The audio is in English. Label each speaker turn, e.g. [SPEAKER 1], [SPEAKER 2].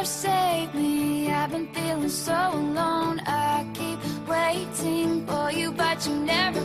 [SPEAKER 1] forsake me. I've been feeling so alone. I keep waiting for you, but you never